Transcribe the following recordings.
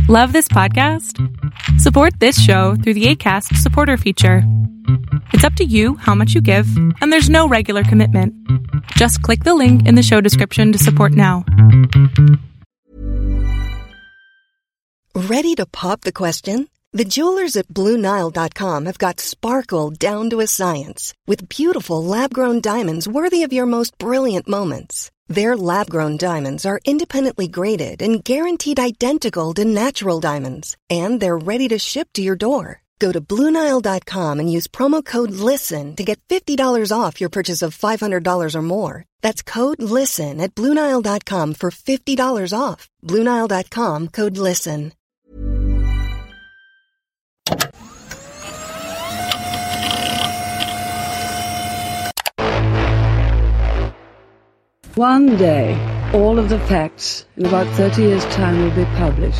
Love this podcast? Support this show through the Acast supporter feature. It's up to you how much you give, and there's no regular commitment. Just click the link in the show description to support now. Ready to pop the question? The jewelers at BlueNile.com have got sparkle down to a science with beautiful lab-grown diamonds worthy of your most brilliant moments. Their lab-grown diamonds are independently graded and guaranteed identical to natural diamonds, and they're ready to ship to your door. Go to BlueNile.com and use promo code LISTEN to get $50 off your purchase of $500 or more. That's code LISTEN at BlueNile.com for $50 off. BlueNile.com, code LISTEN. One day, all of the facts in about 30 years' time will be published.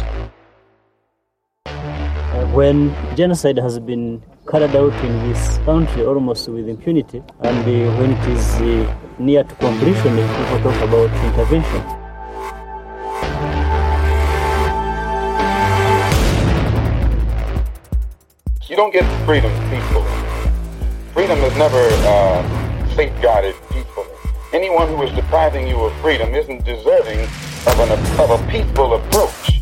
When genocide has been carried out in this country almost with impunity, and when it is near to completion, people talk about intervention. You don't get freedom peacefully. Freedom is never safeguarded peacefully. Anyone who is depriving you of freedom isn't deserving of a peaceful approach.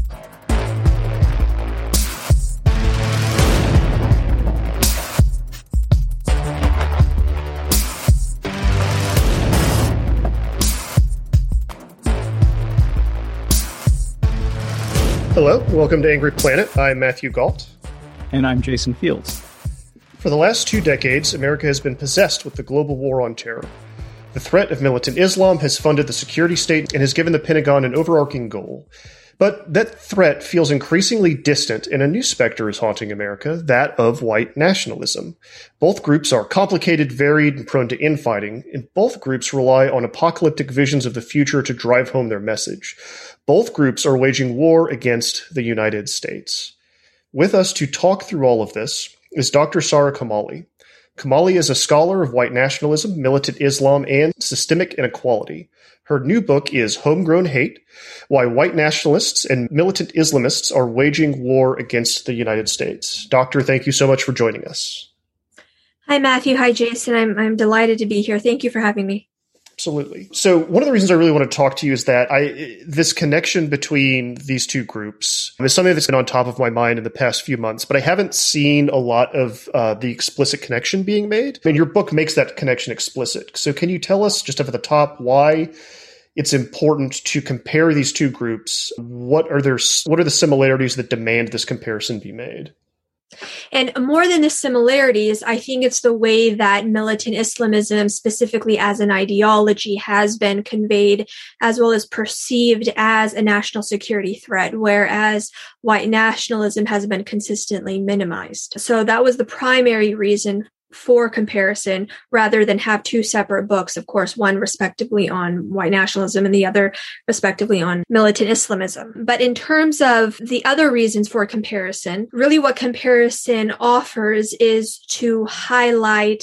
Hello, welcome to Angry Planet. I'm Matthew Gault. And I'm Jason Fields. For the last 2 decades, America has been possessed with the global war on terror. The threat of militant Islam has funded the security state and has given the Pentagon an overarching goal. But that threat feels increasingly distant, and a new specter is haunting America, that of white nationalism. Both groups are complicated, varied, and prone to infighting, and both groups rely on apocalyptic visions of the future to drive home their message. Both groups are waging war against the United States. With us to talk through all of this is Dr. Sara Kamali. Kamali is a scholar of white nationalism, militant Islam, and systemic inequality. Her new book is Homegrown Hate: Why White Nationalists and Militant Islamists Are Waging War Against the United States. Doctor, thank you so much for joining us. Hi, Matthew. Hi, Jason. I'm delighted to be here. Thank you for having me. Absolutely. So one of the reasons I really want to talk to you is that this connection between these two groups is something that's been on top of my mind in the past few months, but I haven't seen a lot of the explicit connection being made. And your book makes that connection explicit. So can you tell us just up at the top why it's important to compare these two groups? What are the similarities that demand this comparison be made? And more than the similarities, I think it's the way that militant Islamism, specifically as an ideology, has been conveyed as well as perceived as a national security threat, whereas white nationalism has been consistently minimized. So that was the primary reason for comparison, rather than have two separate books, of course, one respectively on white nationalism and the other respectively on militant Islamism. But in terms of the other reasons for comparison, really what comparison offers is to highlight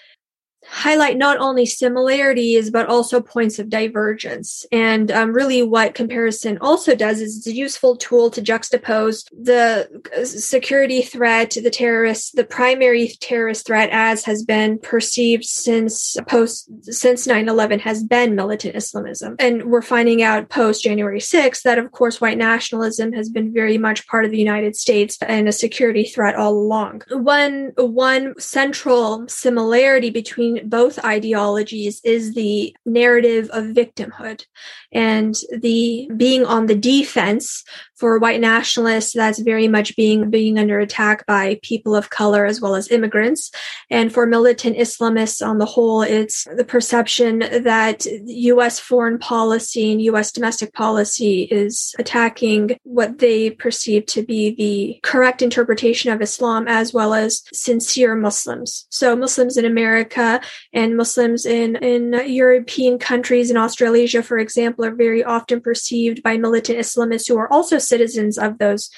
not only similarities, but also points of divergence. And really what comparison also does is it's a useful tool to juxtapose the security threat, the primary terrorist threat as has been perceived since 9/11 has been militant Islamism. And we're finding out post January 6th that, of course, white nationalism has been very much part of the United States and a security threat all along. One central similarity between both ideologies is the narrative of victimhood and the being on the defense. For white nationalists, that's very much being under attack by people of color as well as immigrants. And for militant Islamists on the whole, it's the perception that U.S. foreign policy and U.S. domestic policy is attacking what they perceive to be the correct interpretation of Islam as well as sincere Muslims. So Muslims in America and Muslims in European countries and Australasia, for example, are very often perceived by militant Islamists who are also citizens of those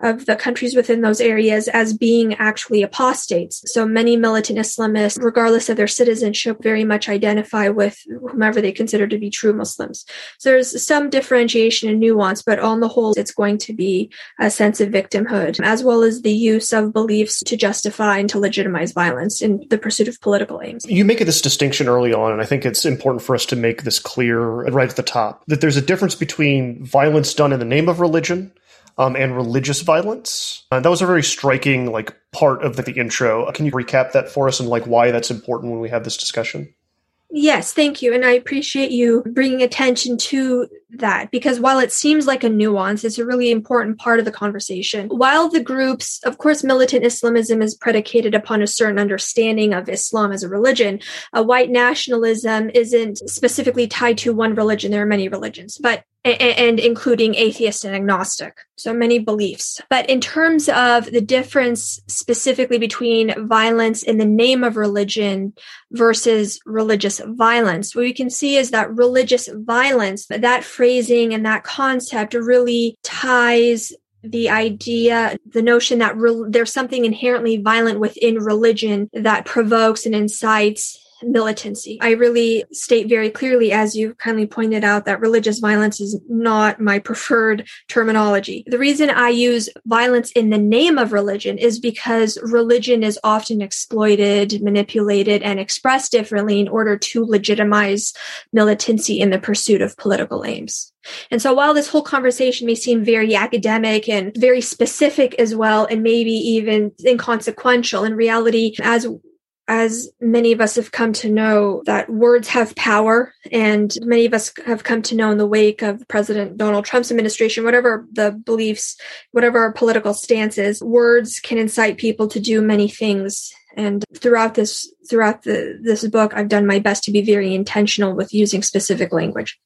of the countries within those areas as being actually apostates. So many militant Islamists, regardless of their citizenship, very much identify with whomever they consider to be true Muslims. So there's some differentiation and nuance, but on the whole, it's going to be a sense of victimhood, as well as the use of beliefs to justify and to legitimize violence in the pursuit of political aims. You make this distinction early on, and I think it's important for us to make this clear right at the top, that there's a difference between violence done in the name of religion and religious violence. That was a very striking part of the intro. Can you recap that for us and why that's important when we have this discussion? Yes, thank you. And I appreciate you bringing attention to that, because while it seems like a nuance, it's a really important part of the conversation. While the groups, of course, militant Islamism is predicated upon a certain understanding of Islam as a religion, white nationalism isn't specifically tied to one religion. There are many religions, and including atheist and agnostic. So many beliefs. But in terms of the difference specifically between violence in the name of religion versus religious violence, what we can see is that religious violence, that phrasing and that concept really ties the idea, the notion that there's something inherently violent within religion that provokes and incites militancy. I really state very clearly, as you kindly pointed out, that religious violence is not my preferred terminology. The reason I use violence in the name of religion is because religion is often exploited, manipulated, and expressed differently in order to legitimize militancy in the pursuit of political aims. And so while this whole conversation may seem very academic and very specific as well, and maybe even inconsequential, in reality, as many of us have come to know, that words have power, and many of us have come to know in the wake of President Donald Trump's administration, whatever the beliefs, whatever our political stances, words can incite people to do many things. And throughout this book, I've done my best to be very intentional with using specific language.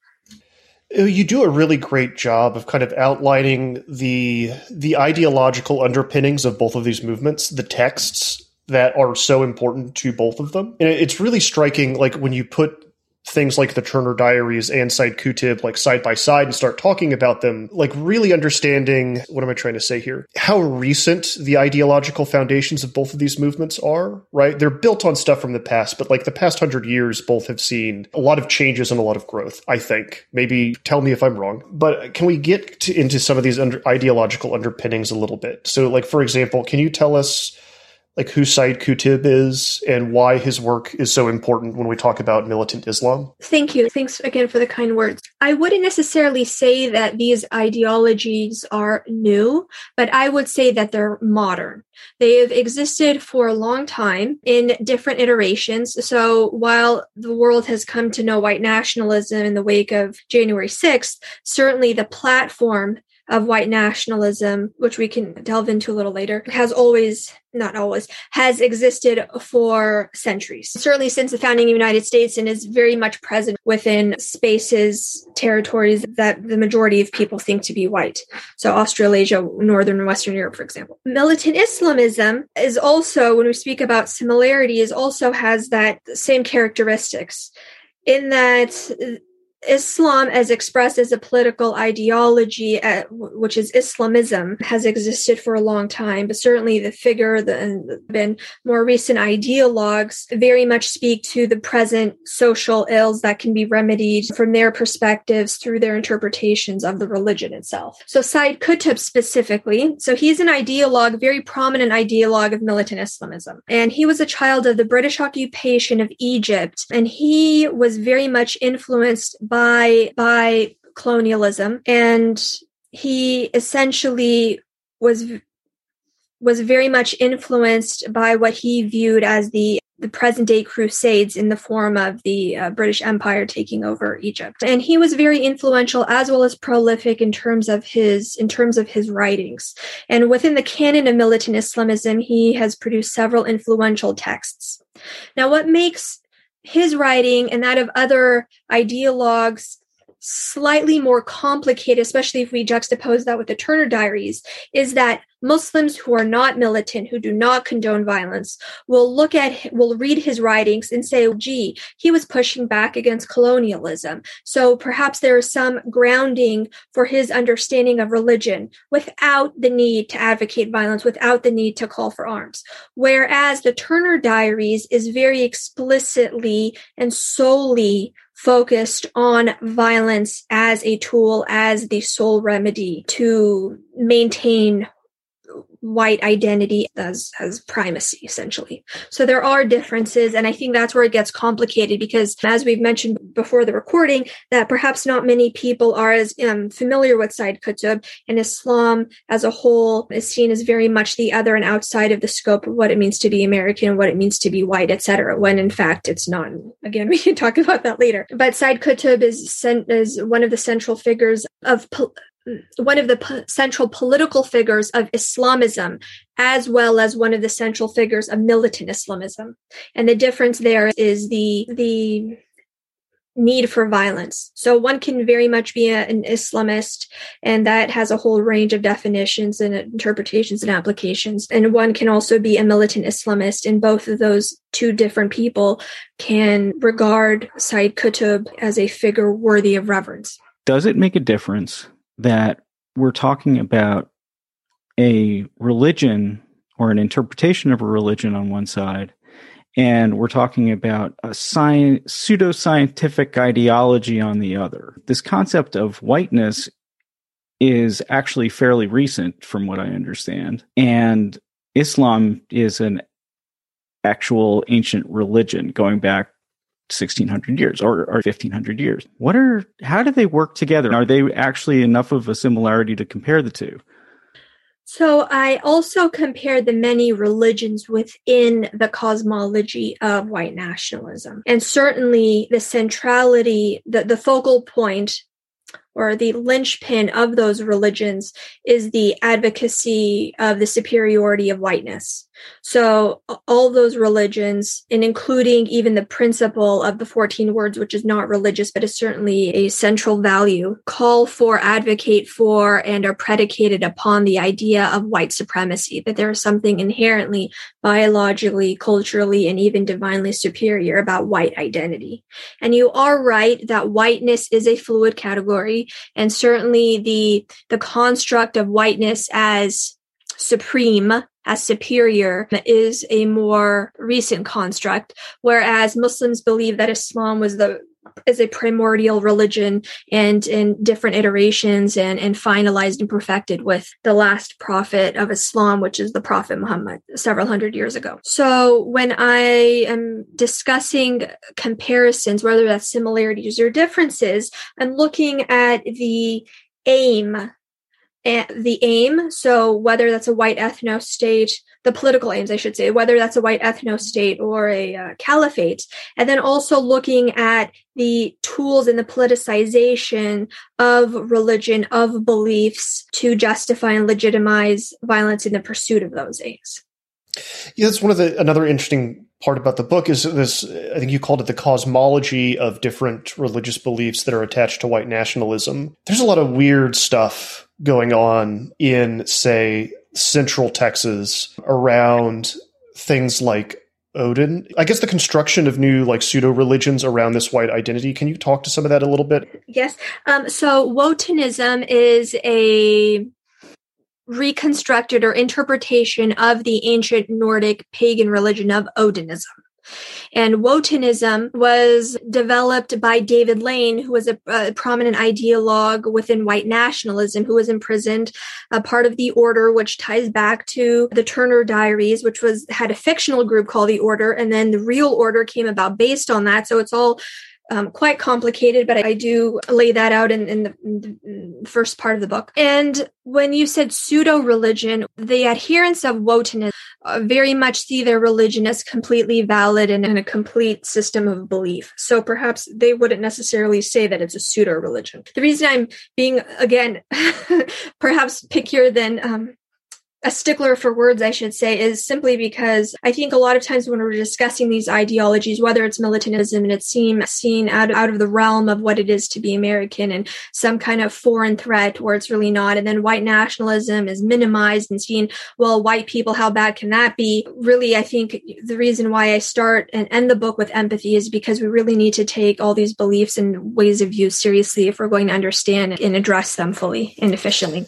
You do a really great job of kind of outlining the ideological underpinnings of both of these movements, the texts that are so important to both of them. And it's really striking, when you put things like the Turner Diaries and Sayyid Qutb side by side and start talking about them, really understanding, what am I trying to say here? How recent the ideological foundations of both of these movements are, right? They're built on stuff from the past, but the past 100 years, both have seen a lot of changes and a lot of growth, I think. Maybe tell me if I'm wrong. But can we get into some of these ideological underpinnings a little bit? So, for example, can you tell us who Sayyid Qutb is and why his work is so important when we talk about militant Islam? Thank you. Thanks again for the kind words. I wouldn't necessarily say that these ideologies are new, but I would say that they're modern. They have existed for a long time in different iterations. So while the world has come to know white nationalism in the wake of January 6th, certainly the platform of white nationalism, which we can delve into a little later, has existed for centuries. Certainly since the founding of the United States, and is very much present within spaces, territories that the majority of people think to be white. So Australasia, Northern and Western Europe, for example. Militant Islamism is also, when we speak about similarities, also has that same characteristics in that Islam, as expressed as a political ideology, which is Islamism, has existed for a long time, but certainly the figure and more recent ideologues very much speak to the present social ills that can be remedied from their perspectives through their interpretations of the religion itself. So Sayyid Qutb specifically, so he's an ideologue, very prominent ideologue of militant Islamism. And he was a child of the British occupation of Egypt, and he was very much influenced by colonialism, and he essentially was very much influenced by what he viewed as the present day Crusades in the form of the British Empire taking over Egypt. And he was very influential as well as prolific in terms of his writings. And within the canon of militant Islamism, he has produced several influential texts. Now, what makes his writing and that of other ideologues slightly more complicated, especially if we juxtapose that with the Turner Diaries, is that Muslims who are not militant, who do not condone violence, will read his writings and say, gee, he was pushing back against colonialism. So perhaps there is some grounding for his understanding of religion without the need to advocate violence, without the need to call for arms. Whereas the Turner Diaries is very explicitly and solely focused on violence as a tool, as the sole remedy to maintain white identity as primacy, essentially. So there are differences, and I think that's where it gets complicated because, as we've mentioned before the recording, that perhaps not many people are as familiar with Sayyid Qutb, and Islam as a whole is seen as very much the other and outside of the scope of what it means to be American, what it means to be white, etc., when in fact it's not. Again, we can talk about that later. But Sayyid Qutb is one of the central figures of central political figures of Islamism, as well as one of the central figures of militant Islamism. And the difference there is the need for violence. So one can very much be an Islamist, and that has a whole range of definitions and interpretations and applications. And one can also be a militant Islamist, and both of those two different people can regard Sayyid Qutb as a figure worthy of reverence. Does it make a difference that we're talking about a religion or an interpretation of a religion on one side, and we're talking about a pseudoscientific ideology on the other? This concept of whiteness is actually fairly recent from what I understand, and Islam is an actual ancient religion going back 1,600 years or 1,500 years. How do they work together? Are they actually enough of a similarity to compare the two? So I also compared the many religions within the cosmology of white nationalism. And certainly the centrality, the focal point or the linchpin of those religions is the advocacy of the superiority of whiteness. So all those religions, and including even the principle of the 14 words, which is not religious, but is certainly a central value, call for, advocate for, and are predicated upon the idea of white supremacy, that there is something inherently biologically, culturally, and even divinely superior about white identity. And you are right that whiteness is a fluid category, and certainly the construct of whiteness as supreme, as superior, is a more recent construct, whereas Muslims believe that Islam is a primordial religion and in different iterations and finalized and perfected with the last prophet of Islam, which is the Prophet Muhammad, several hundred years ago. So when I am discussing comparisons, whether that's similarities or differences, I'm looking at the aim. So whether that's a white ethno-state, the political aims, I should say, whether that's a white ethno-state or a caliphate, and then also looking at the tools and the politicization of religion, of beliefs to justify and legitimize violence in the pursuit of those aims. Yeah, that's another interesting part about the book is this, I think you called it the cosmology of different religious beliefs that are attached to white nationalism. There's a lot of weird stuff going on in, say, central Texas around things like Odin. I guess the construction of new pseudo-religions around this white identity. Can you talk to some of that a little bit? Yes. So Wotanism is a reconstructed or interpretation of the ancient Nordic pagan religion of Odinism. And Wotanism was developed by David Lane, who was a prominent ideologue within white nationalism, who was imprisoned, a part of the Order, which ties back to the Turner Diaries, which had a fictional group called the Order, and then the real Order came about based on that. So it's all quite complicated, but I do lay that out in the first part of the book. And when you said pseudo-religion, the adherents of Wotanism very much see their religion as completely valid and in a complete system of belief. So perhaps they wouldn't necessarily say that it's a pseudo-religion. The reason I'm being, again, perhaps pickier than a stickler for words, I should say, is simply because I think a lot of times when we're discussing these ideologies, whether it's militantism and it's seen out of the realm of what it is to be American and some kind of foreign threat where it's really not, and then white nationalism is minimized and seen, well, white people, how bad can that be? Really, I think the reason why I start and end the book with empathy is because we really need to take all these beliefs and ways of view seriously if we're going to understand and address them fully and efficiently.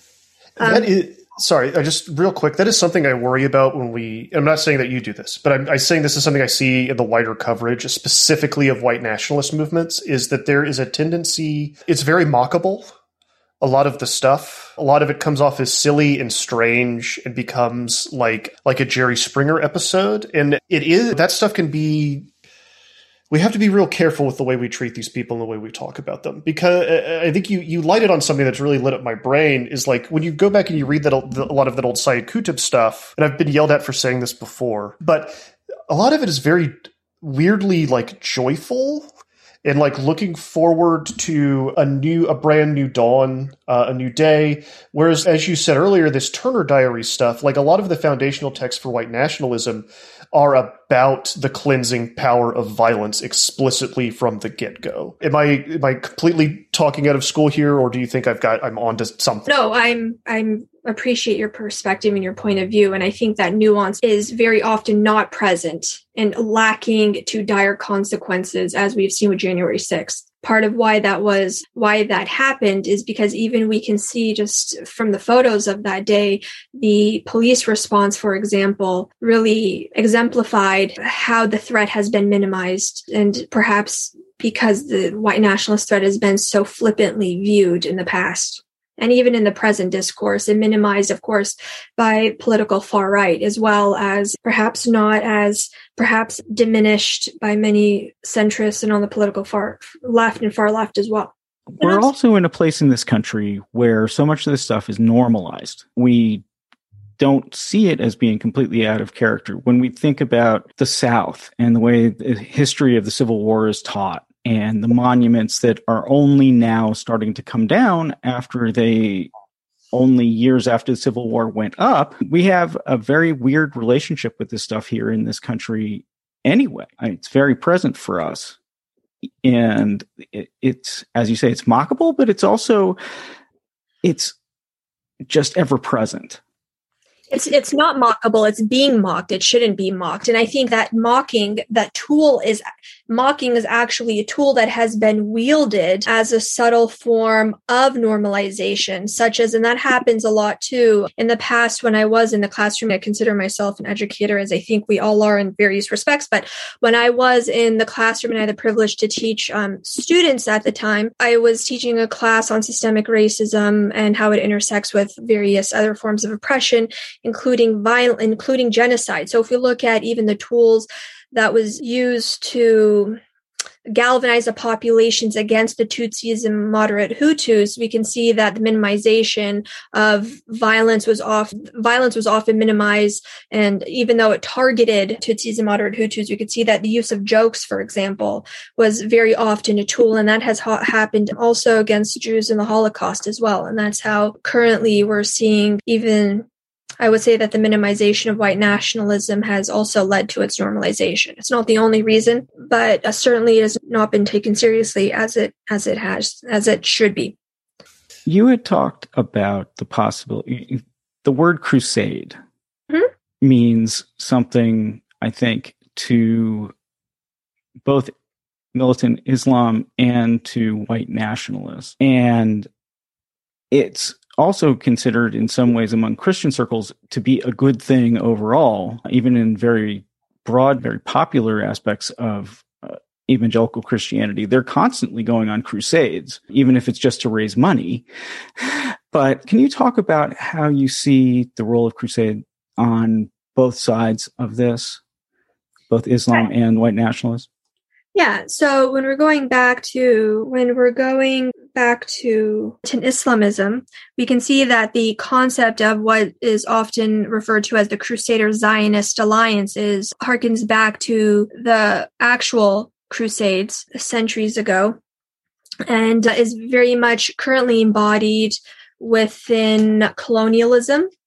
Sorry, just real quick, that is something I worry about I'm not saying that you do this, but I'm saying this is something I see in the wider coverage, specifically of white nationalist movements, is that there is a tendency, it's very mockable. A lot of the stuff, a lot of it comes off as silly and strange and becomes like a Jerry Springer episode. And that stuff can be, we have to be real careful with the way we treat these people and the way we talk about them, because I think you lighted on something that's really lit up my brain is like when you go back and you read a lot of that old Sayyid Qutb stuff, and I've been yelled at for saying this before, but a lot of it is very weirdly like joyful and like looking forward to a brand new dawn, a new day. Whereas, as you said earlier, this Turner Diary stuff, like a lot of the foundational texts for white nationalism are about the cleansing power of violence explicitly from the get-go. Am I completely talking out of school here, or do you think I'm onto something? No, I'm appreciate your perspective and your point of view, and I think that nuance is very often not present and lacking to dire consequences, as we've seen with January 6th. Part of why that happened is because even we can see just from the photos of that day, the police response, for example, really exemplified how the threat has been minimized, and perhaps because the white nationalist threat has been so flippantly viewed in the past. And even in the present discourse, and minimized, of course, by political far right, as well as perhaps not as perhaps diminished by many centrists and on the political far left as well. We're also in a place in this country where so much of this stuff is normalized. We don't see it as being completely out of character. When we think about the South and the way the history of the Civil War is taught, and the monuments that are only now starting to come down only years after the Civil War went up, we have a very weird relationship with this stuff here in this country anyway. It's very present for us. And it's, as you say, it's mockable, but it's just ever present. It's not mockable. It's being mocked. It shouldn't be mocked. And I think that mocking is actually a tool that has been wielded as a subtle form of normalization, and that happens a lot too. In the past, when I was in the classroom, I consider myself an educator, as I think we all are in various respects. But when I was in the classroom and I had the privilege to teach students at the time, I was teaching a class on systemic racism and how it intersects with various other forms of oppression, including genocide. So if we look at even the tools that was used to galvanize the populations against the Tutsis and moderate Hutus, we can see that the minimization of violence was often minimized. And even though it targeted Tutsis and moderate Hutus, we could see that the use of jokes, for example, was very often a tool. And that has happened also against Jews in the Holocaust as well. And that's how currently we're seeing even, I would say that the minimization of white nationalism has also led to its normalization. It's not the only reason, but certainly it has not been taken seriously as it should be. You had talked about the possibility. The word crusade means something, I think, to both militant Islam and to white nationalists, and it's also considered in some ways among Christian circles to be a good thing overall, even in very broad, very popular aspects of evangelical Christianity. They're constantly going on crusades, even if it's just to raise money. But can you talk about how you see the role of crusade on both sides of this, both Islam and white nationalists? Yeah. So when we're going back to Islamism, we can see that the concept of what is often referred to as the Crusader Zionist alliances harkens back to the actual Crusades centuries ago, and is very much currently embodied within colonialism.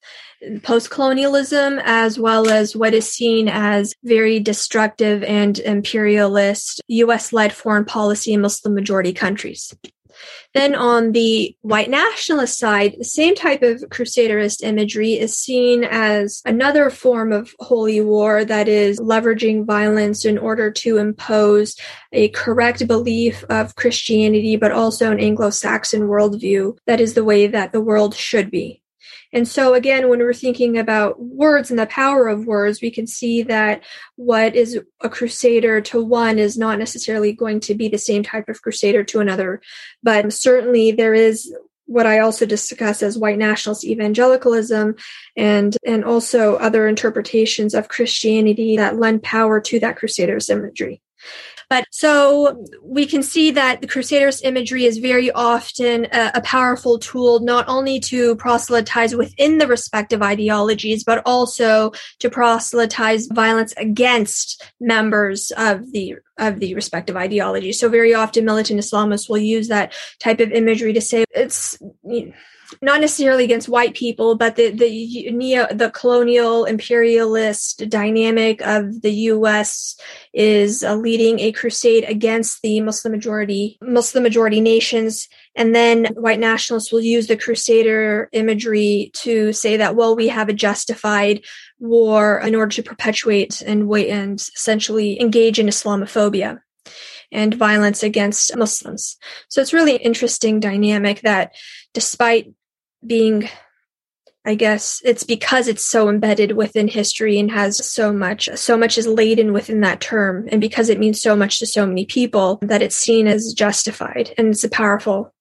post-colonialism, as well as what is seen as very destructive and imperialist U.S.-led foreign policy in Muslim-majority countries. Then on the white nationalist side, the same type of crusaderist imagery is seen as another form of holy war that is leveraging violence in order to impose a correct belief of Christianity, but also an Anglo-Saxon worldview that is the way that the world should be. And so again, when we're thinking about words and the power of words, we can see that what is a crusader to one is not necessarily going to be the same type of crusader to another. But certainly there is what I also discuss as white nationalist evangelicalism and also other interpretations of Christianity that lend power to that crusader's imagery. But so we can see that the Crusaders imagery is very often a powerful tool, not only to proselytize within the respective ideologies, but also to proselytize violence against members of the respective ideology. So very often militant Islamists will use that type of imagery to say it's not necessarily against white people, but the colonial imperialist dynamic of the U.S. is leading a crusade against the Muslim majority nations. And then white nationalists will use the crusader imagery to say that, well, we have a justified war in order to perpetuate and essentially engage in Islamophobia and violence against Muslims. So it's really an interesting dynamic that despite being, I guess, it's because it's so embedded within history and has so much is laden within that term. And because it means so much to so many people that it's seen as justified. And it's a powerful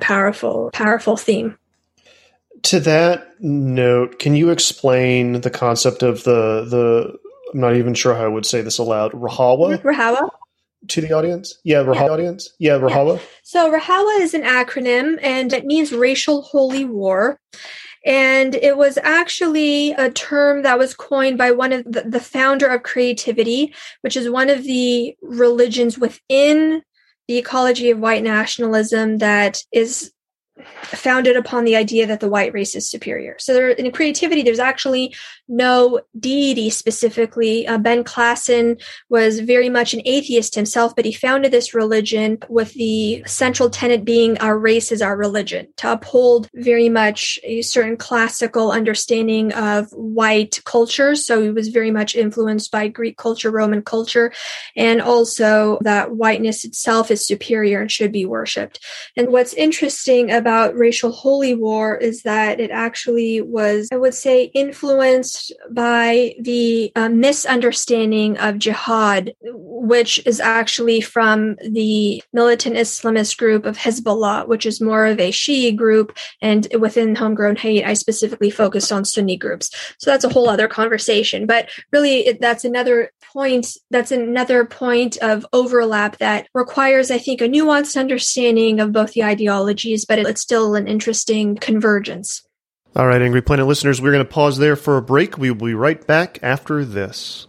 theme. To that note, can you explain the concept of the I'm not even sure how I would say this aloud, Rahawa? Rahawa? To the audience? Yeah, audience? Yeah, Rahawa. Yeah. So Rahawa is an acronym, and it means racial holy war. And it was actually a term that was coined by one of the founder of Creativity, which is one of the religions within the ecology of white nationalism that is founded upon the idea that the white race is superior. So in Creativity, there's actually no deity specifically. Ben Klassen was very much an atheist himself, but he founded this religion with the central tenet being our race is our religion, to uphold very much a certain classical understanding of white culture. So he was very much influenced by Greek culture, Roman culture, and also that whiteness itself is superior and should be worshipped. And what's interesting about racial holy war is that it actually was, I would say, influenced by the misunderstanding of jihad, which is actually from the militant Islamist group of Hezbollah, which is more of a Shi'i group. And within Homegrown Hate, I specifically focused on Sunni groups. So that's a whole other conversation. But really, that's another point of overlap that requires, I think, a nuanced understanding of both the ideologies, but it's still an interesting convergence. All right, Angry Planet listeners, we're going to pause there for a break. We will be right back after this.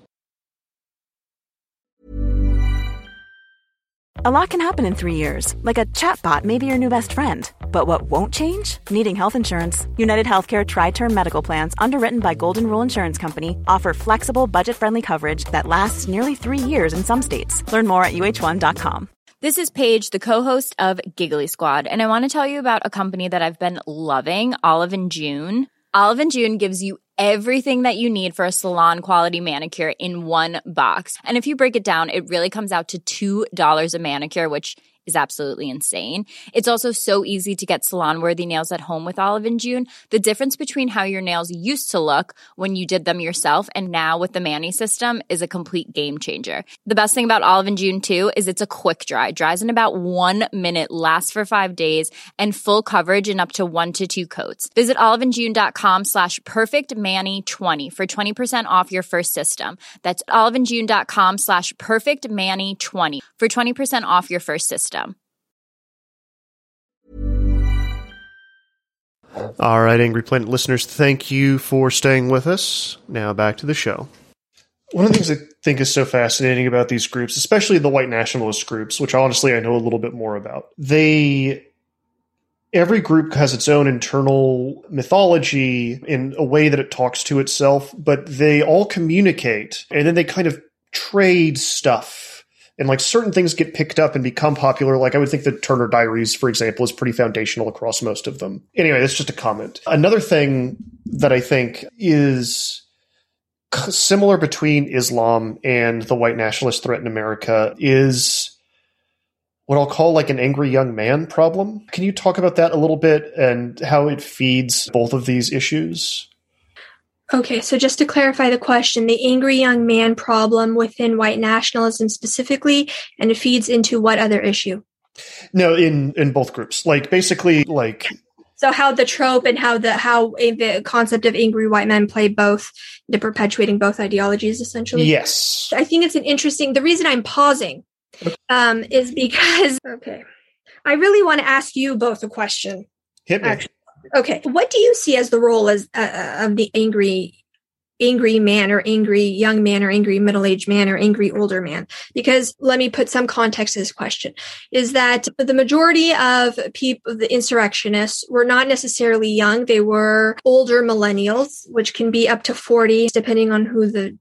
A lot can happen in 3 years, like a chatbot may be your new best friend. But what won't change? Needing health insurance. United Healthcare Tri-Term Medical Plans, underwritten by Golden Rule Insurance Company, offer flexible, budget-friendly coverage that lasts nearly 3 years in some states. Learn more at uh1.com. This is Paige, the co-host of Giggly Squad, and I want to tell you about a company that I've been loving, Olive & June. Olive & June gives you everything that you need for a salon-quality manicure in one box. And if you break it down, it really comes out to $2 a manicure, which is absolutely insane. It's also so easy to get salon-worthy nails at home with Olive & June. The difference between how your nails used to look when you did them yourself and now with the Mani system is a complete game changer. The best thing about Olive & June, too, is it's a quick dry. Dries in about 1 minute, lasts for 5 days, and full coverage in up to 1 to 2 coats. Visit oliveandjune.com/perfectmani20 for 20% off your first system. That's oliveandjune.com/perfectmani20 for 20% off your first system. All right, Angry Planet listeners, thank you for staying with us. Now back to the show. One of the things I think is so fascinating about these groups, especially the white nationalist groups, which honestly I know a little bit more about, in every group has its own internal mythology in a way that it talks to itself, but they all communicate, and then they kind of trade stuff. And like certain things get picked up and become popular. Like I would think the Turner Diaries, for example, is pretty foundational across most of them. Anyway, that's just a comment. Another thing that I think is similar between Islam and the white nationalist threat in America is what I'll call like an angry young man problem. Can you talk about that a little bit and how it feeds both of these issues? Okay, so just to clarify the question, the angry young man problem within white nationalism specifically, and it feeds into what other issue? No, in both groups. Like basically like... So how the trope and how the concept of angry white men play both, they're perpetuating both ideologies essentially? Yes. I think it's the reason I'm pausing is because, I really want to ask you both a question. Hit me. Actually. Okay. What do you see as the role of the angry man or angry young man or angry middle-aged man or angry older man? Because let me put some context to this question, is that the majority of people, the insurrectionists, were not necessarily young. They were older millennials, which can be up to 40, depending on whom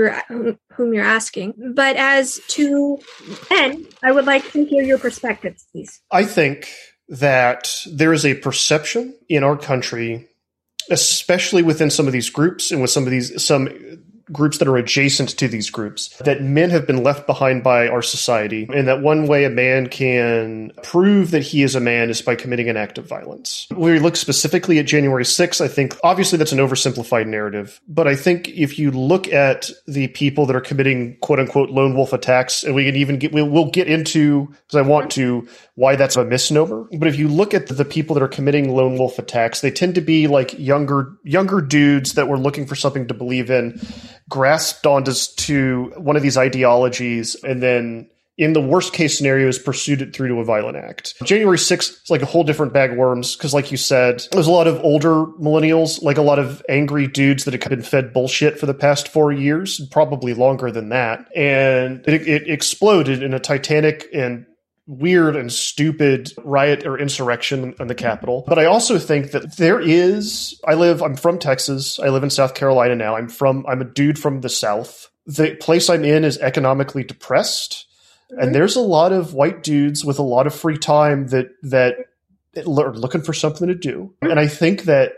you're asking. But as to men, I would like to hear your perspectives, please. I think that there is a perception in our country, especially within some of these groups and with some groups that are adjacent to these groups, that men have been left behind by our society, and that one way a man can prove that he is a man is by committing an act of violence. When we look specifically at January 6th, I think obviously that's an oversimplified narrative, but I think if you look at the people that are committing quote unquote lone wolf attacks, and we'll get into, because I want to, why that's a misnomer. But if you look at the people that are committing lone wolf attacks, they tend to be like younger dudes that were looking for something to believe in, grasped onto one of these ideologies, and then in the worst case scenarios pursued it through to a violent act. January 6th is like a whole different bag of worms because, like you said, there's a lot of older millennials, like a lot of angry dudes that have been fed bullshit for the past 4 years, probably longer than that. And it exploded in a titanic and weird and stupid riot or insurrection in the Capitol. But I also think that I'm from Texas. I live in South Carolina now. I'm a dude from the South. The place I'm in is economically depressed. Mm-hmm. And there's a lot of white dudes with a lot of free time that are looking for something to do. And I think that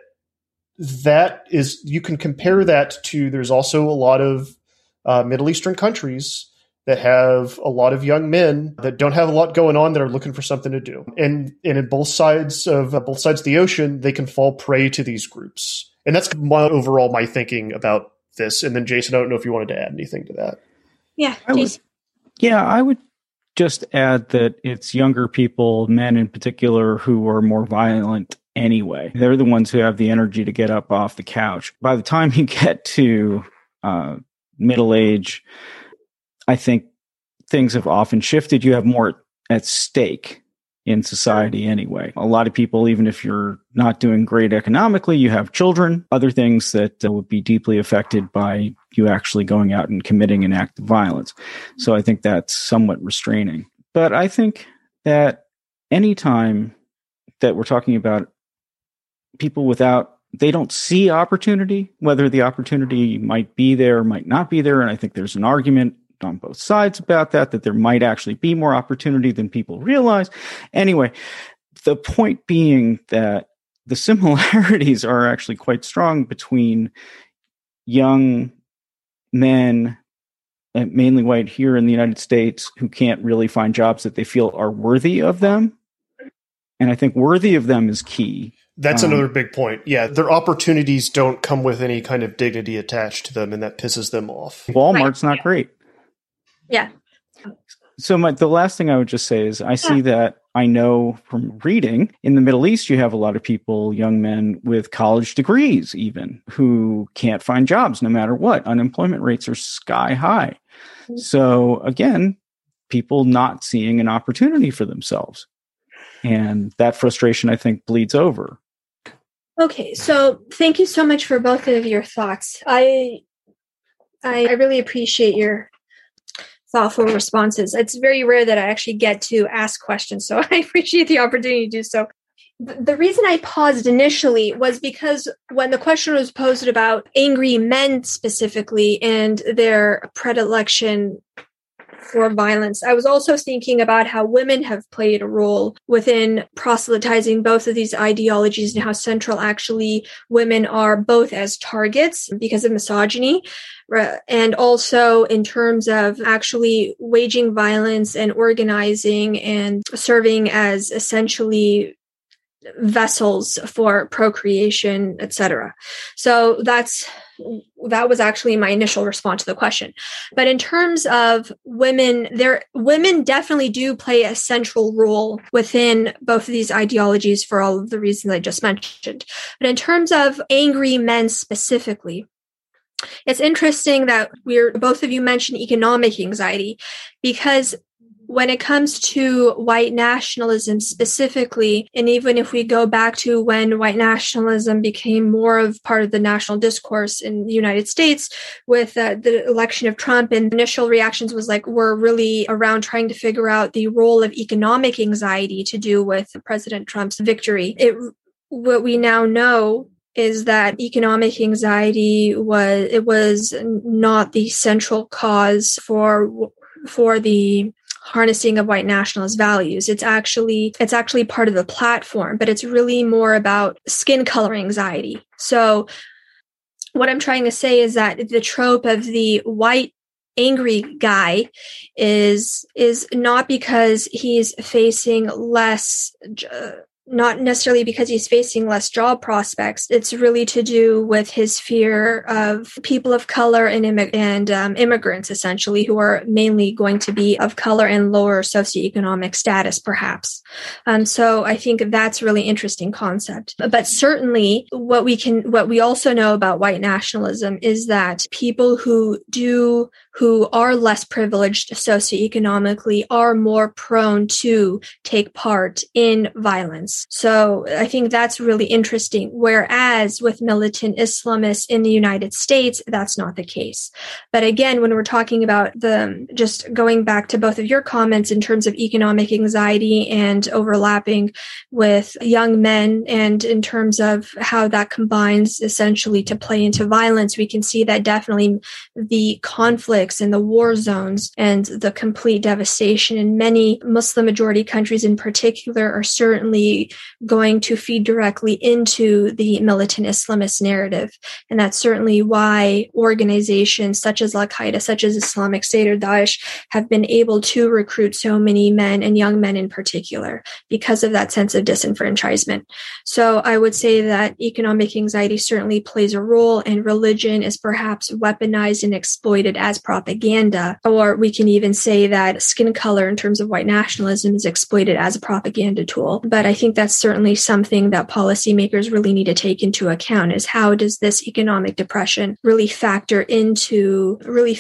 is, you can compare that to, there's also a lot of Middle Eastern countries that have a lot of young men that don't have a lot going on that are looking for something to do. And in both sides of the ocean, they can fall prey to these groups. And that's my thinking about this. And then Jason, I don't know if you wanted to add anything to that. Yeah, I would just add that it's younger people, men in particular, who are more violent anyway. They're the ones who have the energy to get up off the couch. By the time you get to middle age, I think things have often shifted. You have more at stake in society anyway. A lot of people, even if you're not doing great economically, you have children, other things that would be deeply affected by you actually going out and committing an act of violence. So I think that's somewhat restraining. But I think that any time that we're talking about people they don't see opportunity, whether the opportunity might be there, might not be there. And I think there's an argument on both sides about that there might actually be more opportunity than people realize. Anyway, the point being that the similarities are actually quite strong between young men, mainly white here in the United States, who can't really find jobs that they feel are worthy of them. And I think worthy of them is key. That's another big point. Yeah, their opportunities don't come with any kind of dignity attached to them, and that pisses them off. Walmart's not great. Yeah. So the last thing I would just say is I see that, I know from reading, in the Middle East, you have a lot of people, young men with college degrees even, who can't find jobs no matter what. Unemployment rates are sky high. So again, people not seeing an opportunity for themselves. And that frustration, I think, bleeds over. Okay, so thank you so much for both of your thoughts. I really appreciate your thoughtful responses. It's very rare that I actually get to ask questions, so I appreciate the opportunity to do so. The reason I paused initially was because when the question was posed about angry men specifically and their predilection for violence, I was also thinking about how women have played a role within proselytizing both of these ideologies and how central actually women are both as targets because of misogyny, and also in terms of actually waging violence and organizing and serving as essentially vessels for procreation, etc. So that was actually my initial response to the question. But in terms of women, women definitely do play a central role within both of these ideologies for all of the reasons I just mentioned. But in terms of angry men specifically, it's interesting that both of you mentioned economic anxiety, because when it comes to white nationalism specifically, and even if we go back to when white nationalism became more of part of the national discourse in the United States with the election of Trump, and initial reactions was like, we're really around trying to figure out the role of economic anxiety to do with President Trump's victory. What we now know is that economic anxiety was not the central cause for the harnessing of white nationalist values. It's actually part of the platform, but it's really more about skin color anxiety. So what I'm trying to say is that the trope of the white angry guy is not because he's facing less not necessarily because he's facing less job prospects. It's really to do with his fear of people of color and immigrants, essentially, who are mainly going to be of color and lower socioeconomic status, perhaps. So I think that's a really interesting concept. But certainly what we also know about white nationalism is that people who are less privileged socioeconomically are more prone to take part in violence. So I think that's really interesting. Whereas with militant Islamists in the United States, that's not the case. But again, when we're talking about just going back to both of your comments in terms of economic anxiety and overlapping with young men, and in terms of how that combines essentially to play into violence, we can see that definitely the conflicts and the war zones and the complete devastation in many Muslim majority countries in particular are certainly going to feed directly into the militant Islamist narrative. And that's certainly why organizations such as Al-Qaeda, such as Islamic State or Daesh, have been able to recruit so many men and young men in particular because of that sense of disenfranchisement. So I would say that economic anxiety certainly plays a role, and religion is perhaps weaponized and exploited as propaganda. Or we can even say that skin color in terms of white nationalism is exploited as a propaganda tool. But I think that's certainly something that policymakers really need to take into account, is how does this economic depression really factor into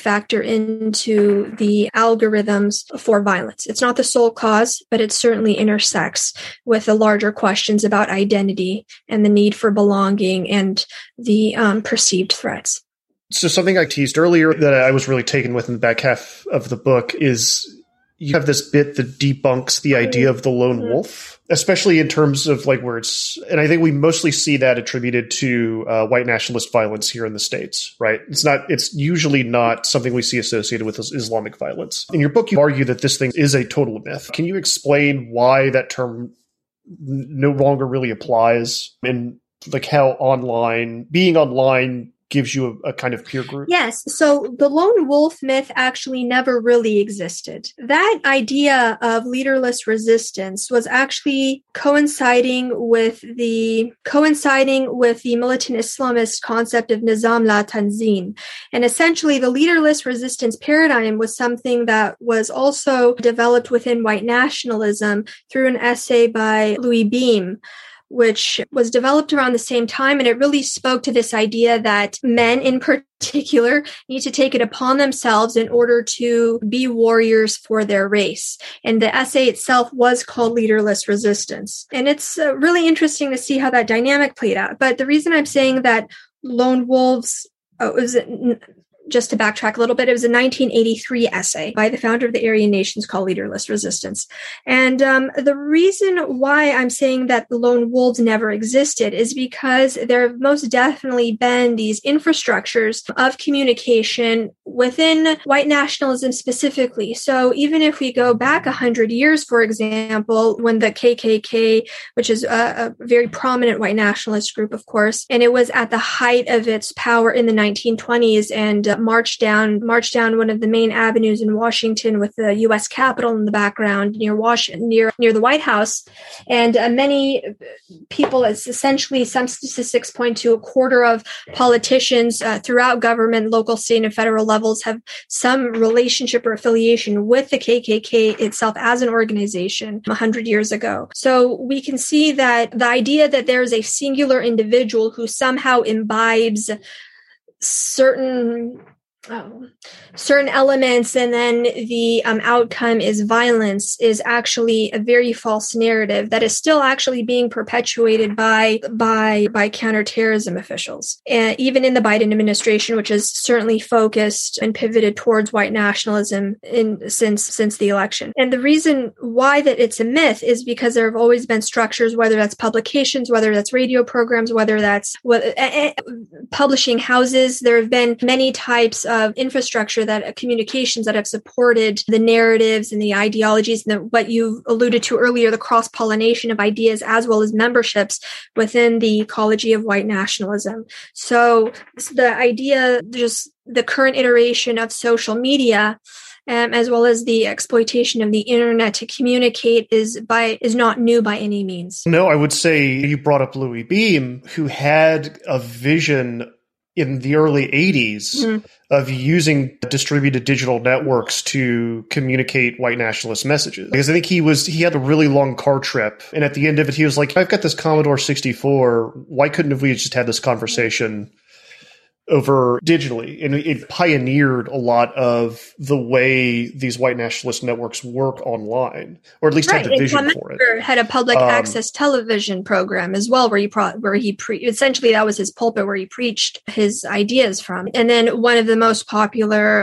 the algorithms for violence. It's not the sole cause, but it certainly intersects with the larger questions about identity and the need for belonging and the perceived threats. So something I teased earlier that I was really taken with in the back half of the book is you have this bit that debunks the idea of the lone wolf, especially in terms of like where it's, and I think we mostly see that attributed to white nationalist violence here in the States, right? It's usually not something we see associated with Islamic violence. In your book, you argue that this thing is a total myth. Can you explain why that term no longer really applies, and like how being online gives you a kind of peer group? Yes. So the lone wolf myth actually never really existed. That idea of leaderless resistance was actually coinciding with the militant Islamist concept of Nizam la Tanzim. And essentially the leaderless resistance paradigm was something that was also developed within white nationalism through an essay by Louis Beam, which was developed around the same time. And it really spoke to this idea that men in particular need to take it upon themselves in order to be warriors for their race. And the essay itself was called Leaderless Resistance. And it's really interesting to see how that dynamic played out. But the reason I'm saying that lone wolves just to backtrack a little bit, it was a 1983 essay by the founder of the Aryan nations called Leaderless Resistance. And the reason why I'm saying that the lone wolves never existed is because there have most definitely been these infrastructures of communication within white nationalism specifically. So even if we go back 100 years, for example, when the KKK, which is a very prominent white nationalist group, of course, and it was at the height of its power in the 1920s and marched down one of the main avenues in Washington with the U.S. Capitol in the background near the White House. And many people, essentially some statistics point to a quarter of politicians throughout government, local, state, and federal levels have some relationship or affiliation with the KKK itself as an organization 100 years ago. So we can see that the idea that there is a singular individual who somehow imbibes certain elements and then the outcome is violence is actually a very false narrative that is still actually being perpetuated by counterterrorism officials. And even in the Biden administration, which is certainly focused and pivoted towards white nationalism since the election. And the reason why that it's a myth is because there have always been structures, whether that's publications, whether that's radio programs, whether that's publishing houses. There have been many types of infrastructure that communications that have supported the narratives and the ideologies and what you alluded to earlier, the cross-pollination of ideas as well as memberships within the ecology of white nationalism. So the idea, just the current iteration of social media, as well as the exploitation of the internet to communicate is not new by any means. No, I would say you brought up Louis Beam, who had a vision in the early 80s of using distributed digital networks to communicate white nationalist messages. Because I think he had a really long car trip. And at the end of it, he was like, I've got this Commodore 64. Why couldn't have we just had this conversation over digitally? And it pioneered a lot of the way these white nationalist networks work online, or at least had the vision for it. Had a public access television program as well, where essentially that was his pulpit where he preached his ideas from. And then one of the most popular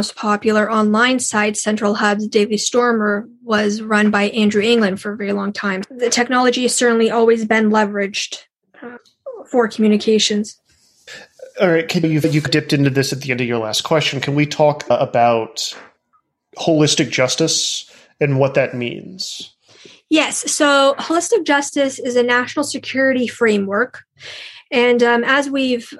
online sites, Central Hub's Daily Stormer, was run by Andrew England for a very long time. The technology has certainly always been leveraged for communications. All right, you dipped into this at the end of your last question. Can we talk about holistic justice and what that means? Yes. So holistic justice is a national security framework. And as we've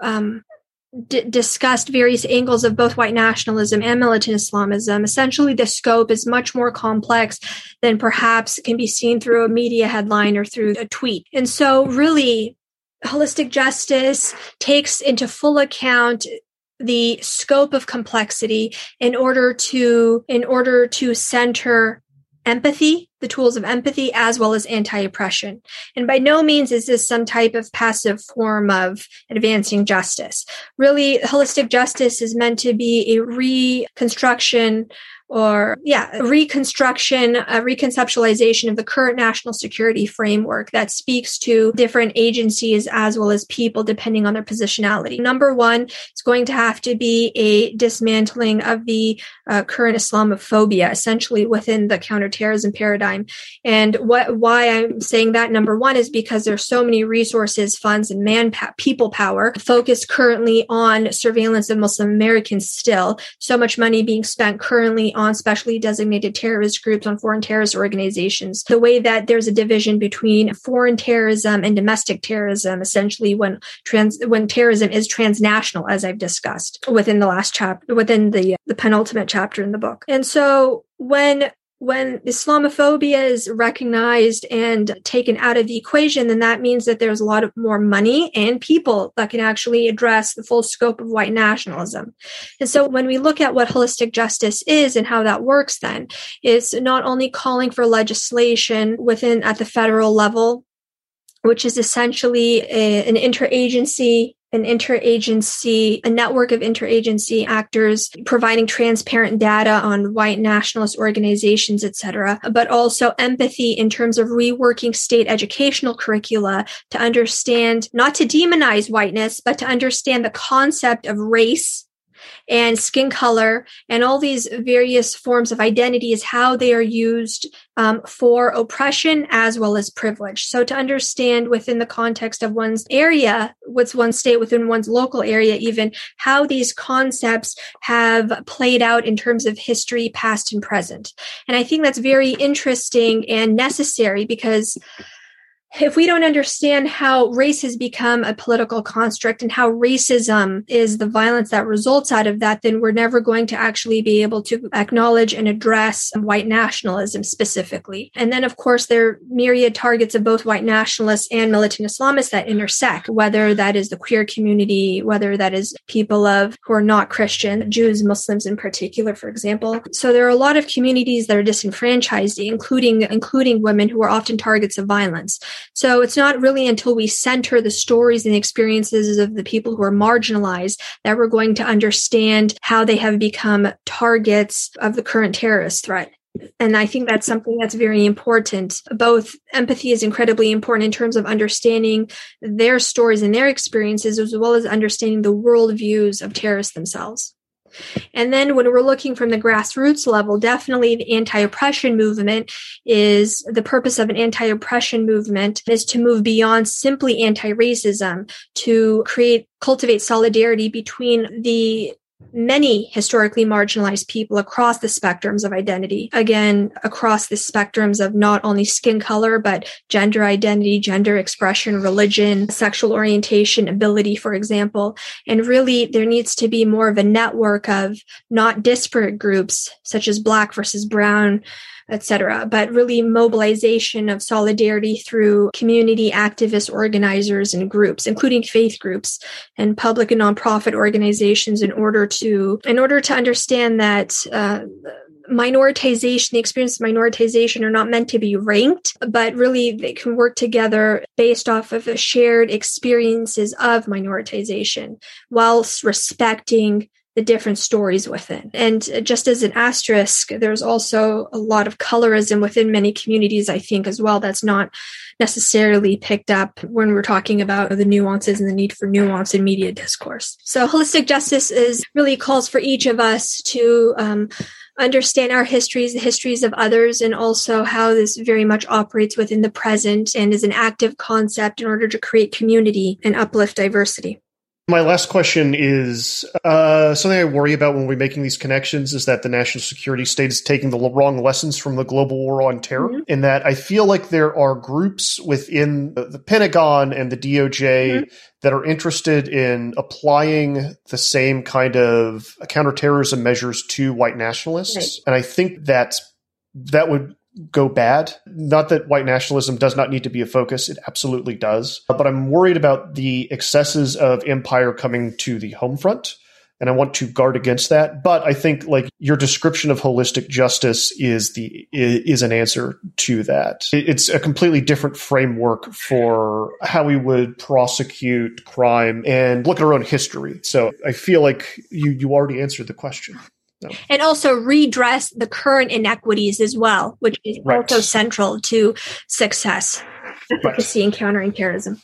discussed various angles of both white nationalism and militant Islamism, essentially the scope is much more complex than perhaps can be seen through a media headline or through a tweet. And so really, holistic justice takes into full account the scope of complexity in order to center empathy, the tools of empathy, as well as anti-oppression. And by no means is this some type of passive form of advancing justice. Really, holistic justice is meant to be a reconstruction, a reconceptualization of the current national security framework that speaks to different agencies as well as people depending on their positionality. Number one, it's going to have to be a dismantling of the current Islamophobia, essentially within the counterterrorism paradigm. And why I'm saying that, number one, is because there's so many resources, funds, and people power focused currently on surveillance of Muslim Americans still. So much money being spent currently on specially designated terrorist groups, on foreign terrorist organizations. The way that there's a division between foreign terrorism and domestic terrorism, essentially when terrorism is transnational, as I've discussed within the last chapter, within the penultimate chapter in the book. And so when Islamophobia is recognized and taken out of the equation, then that means that there's a lot of more money and people that can actually address the full scope of white nationalism. And so when we look at what holistic justice is and how that works, then it's not only calling for legislation at the federal level, which is essentially a network of interagency actors providing transparent data on white nationalist organizations, etc., but also empathy in terms of reworking state educational curricula to understand, not to demonize whiteness, but to understand the concept of race and skin color and all these various forms of identity is how they are used for oppression as well as privilege. So to understand within the context of one's area, what's one state within one's local area, even how these concepts have played out in terms of history, past and present. And I think that's very interesting and necessary, because if we don't understand how race has become a political construct and how racism is the violence that results out of that, then we're never going to actually be able to acknowledge and address white nationalism specifically. And then, of course, there are myriad targets of both white nationalists and militant Islamists that intersect, whether that is the queer community, whether that is people who are not Christian, Jews, Muslims in particular, for example. So there are a lot of communities that are disenfranchised, including women who are often targets of violence. So it's not really until we center the stories and experiences of the people who are marginalized that we're going to understand how they have become targets of the current terrorist threat. And I think that's something that's very important. Both empathy is incredibly important in terms of understanding their stories and their experiences, as well as understanding the worldviews of terrorists themselves. And then when we're looking from the grassroots level, definitely the anti-oppression movement is the purpose of an anti-oppression movement is to move beyond simply anti-racism, to cultivate solidarity between the many historically marginalized people across the spectrums of identity. Again, across the spectrums of not only skin color, but gender identity, gender expression, religion, sexual orientation, ability, for example. And really, there needs to be more of a network of not disparate groups, such as Black versus Brown, etc., but really mobilization of solidarity through community activist organizers and groups, including faith groups and public and nonprofit organizations, in order to understand that minoritization, the experience of minoritization are not meant to be ranked, but really they can work together based off of the shared experiences of minoritization, whilst respecting the different stories within. And just as an asterisk, there's also a lot of colorism within many communities, I think, as well, that's not necessarily picked up when we're talking about the nuances and the need for nuance in media discourse. So holistic justice really calls for each of us to understand our histories, the histories of others, and also how this very much operates within the present and is an active concept in order to create community and uplift diversity. My last question is something I worry about when we're making these connections is that the national security state is taking the wrong lessons from the global war on terror, in that I feel like there are groups within the Pentagon and the DOJ that are interested in applying the same kind of counterterrorism measures to white nationalists. Right. And I think that would go bad. Not that white nationalism does not need to be a focus. It absolutely does. But I'm worried about the excesses of empire coming to the home front, and I want to guard against that. But I think like your description of holistic justice is an answer to that. It's a completely different framework for how we would prosecute crime and look at our own history. So I feel like you already answered the question. No. And also redress the current inequities as well, which is also central to success, efficacy in countering terrorism.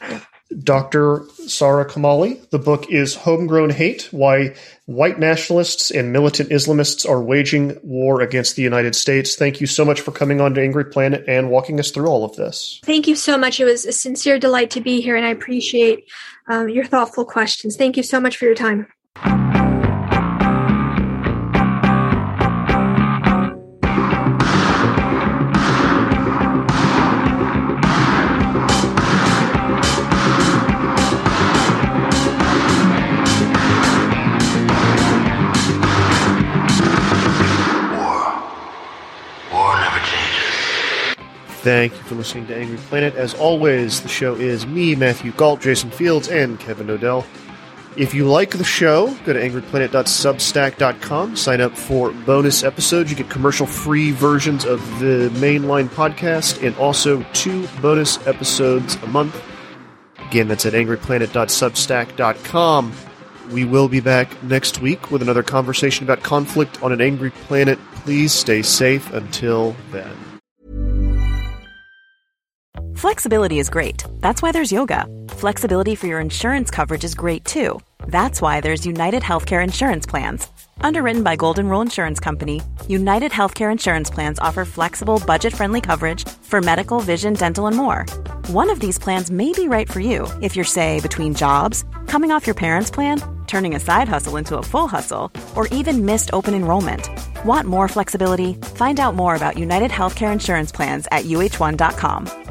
Dr. Sara Kamali, the book is Homegrown Hate, Why White Nationalists and Militant Islamists Are Waging War Against the United States. Thank you so much for coming on to Angry Planet and walking us through all of this. Thank you so much. It was a sincere delight to be here, and I appreciate your thoughtful questions. Thank you so much for your time. Thank you for listening to Angry Planet. As always, the show is me, Matthew Galt, Jason Fields, and Kevin Odell. If you like the show, go to angryplanet.substack.com, sign up for bonus episodes. You get commercial-free versions of the mainline podcast and also 2 bonus episodes a month. Again, that's at angryplanet.substack.com. We will be back next week with another conversation about conflict on an Angry Planet. Please stay safe until then. Flexibility is great. That's why there's yoga. Flexibility for your insurance coverage is great too. That's why there's United Healthcare Insurance Plans. Underwritten by Golden Rule Insurance Company, United Healthcare Insurance Plans offer flexible, budget-friendly coverage for medical, vision, dental, and more. One of these plans may be right for you if you're, say, between jobs, coming off your parents' plan, turning a side hustle into a full hustle, or even missed open enrollment. Want more flexibility? Find out more about United Healthcare Insurance Plans at UH1.com.